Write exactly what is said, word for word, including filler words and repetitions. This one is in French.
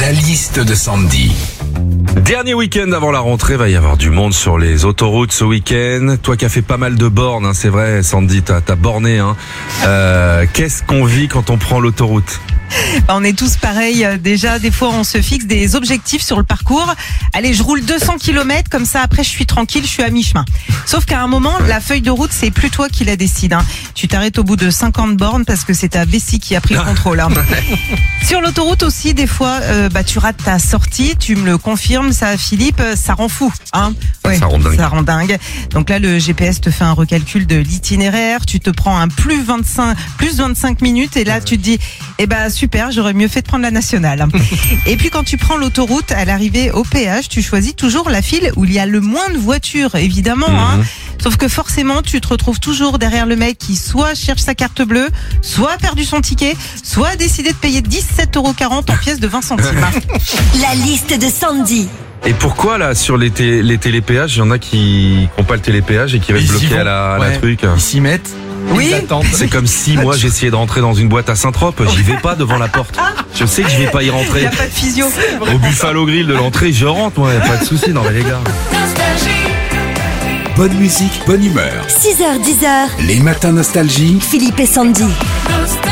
La liste de Sandy. Dernier week-end avant la rentrée, va y avoir du monde sur les autoroutes ce week-end. Toi qui as fait pas mal de bornes, hein, c'est vrai, Sandy, t'as, t'as borné. Hein. Euh, qu'est-ce qu'on vit quand on prend l'autoroute ? On est tous pareils. Déjà, des fois, on se fixe des objectifs sur le parcours. Allez, je roule deux cents kilomètres, comme ça, après, je suis tranquille, je suis à mi-chemin. Sauf qu'à un moment, la feuille de route, c'est plus toi qui la décide. Hein. Tu t'arrêtes au bout de cinquante bornes parce que c'est ta vessie qui a pris le contrôle. Hein. Sur l'autoroute aussi, des fois, euh, bah, tu rates ta sortie, tu me le confirmes, ça, Philippe, ça rend fou. Hein. Ouais, ça rend dingue. Ça rend dingue. Donc là, le G P S te fait un recalcul de l'itinéraire, tu te prends un plus vingt-cinq, plus vingt-cinq minutes et là, tu te dis, eh ben, super, j'aurais mieux fait de prendre la nationale. Et puis quand tu prends l'autoroute, à l'arrivée au péage, tu choisis toujours la file où il y a le moins de voitures, évidemment. Mmh. Hein. Sauf que forcément, tu te retrouves toujours derrière le mec qui soit cherche sa carte bleue, soit a perdu son ticket, soit a décidé de payer dix-sept euros quarante en pièces de vingt centimes. La liste de Sandy. Et pourquoi là sur les, té- les télépéages, il y en a qui n'ont pas le télépéage et qui restent bloqués à la, à la ouais. truc. Ils s'y mettent. Oui. C'est comme si moi j'essayais de rentrer dans une boîte à Saint-Trope, j'y vais pas devant la porte. Je sais que je vais pas y Il rentrer. n'y a pas de physio. Au Buffalo Grill de l'entrée, je rentre, moi, y a pas de souci, non mais les gars. Bonne musique, bonne humeur. six heures dix. Les matins nostalgie. Philippe et Sandy.